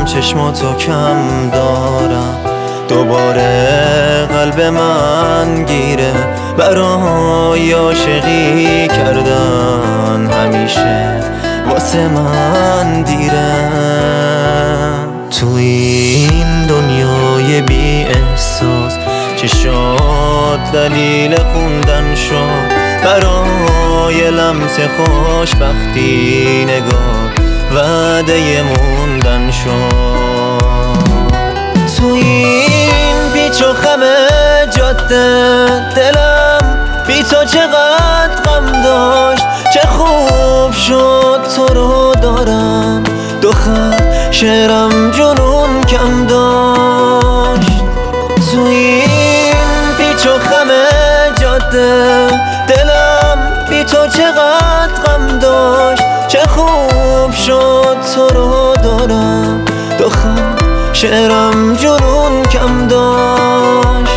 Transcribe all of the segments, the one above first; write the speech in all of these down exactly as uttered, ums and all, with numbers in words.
چشماتو کم دارم، دوباره قلب من گیره برای عاشقی کردن، همیشه واسه من دیره. تو این دنیای بی احساس چشات دلیل خوندن شد، برای لمس خوشبختی نگاه وعده موندن شد. تو این پیچ و خم جاده دلم بی تو چقدر غم داشت، چه خوب شد تو رو دارم، دو خط شعرم جنون کم داشت. تو این پیچ و خم جاده دلم بی تو چقدر غم داشت، چه خوب شد تو رو دارم، دو خط شعرم جنون کم داشت.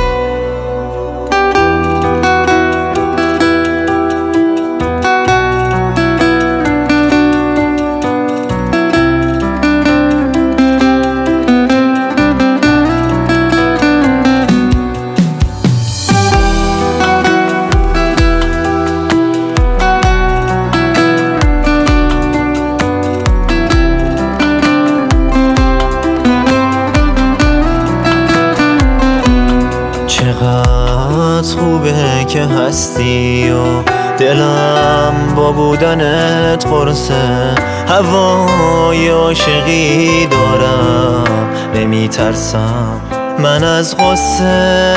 چقدر خوبه که هستی و دلم با بودنت قرصه، هوای عاشقی دارم نمیترسم من از غصه.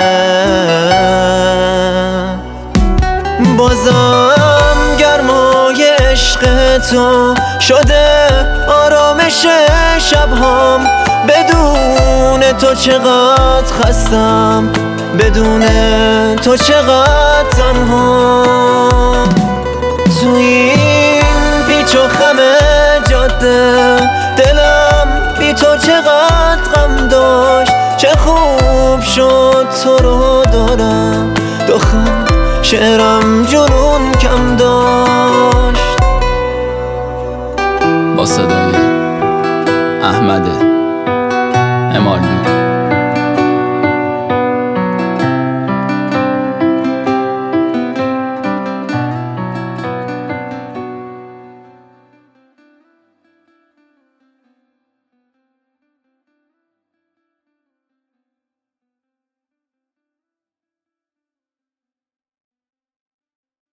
بازم گرمای عشق تو شده آرامش شبهام، بدون تو چقدر خستم، بدون تو چقدر تنها. تو این پیچ و خم جاده دلم بی تو چقدر غم داشت، چه خوب شد تو رو دارم، دو خط شعرم جنون کم داشت. با صدای احمد امالی